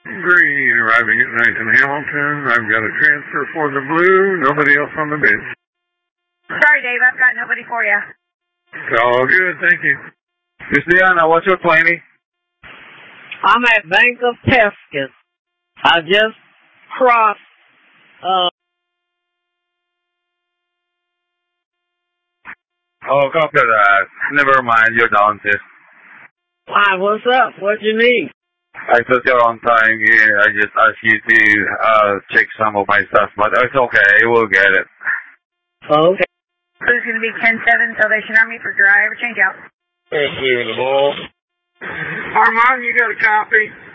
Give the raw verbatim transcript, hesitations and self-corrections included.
Green, arriving at Knighton Hamilton. I've got a transfer for the blue. Nobody else on the bench. Sorry, Dave. I've got nobody for you. It's all good. Thank you. Miss Deanna, what's your claiming? I'm at Bank of Peskin. I just crossed, uh, Oh, copy that. Never mind, you're down, sis. Hi, what's up? What you need? I thought you're on time here. I just asked you to uh, check some of my stuff, but it's okay. We'll get it. Okay. So it's going to be ten seven Salvation Army for driver change out. Thank you, Bull. Armand, you got a copy?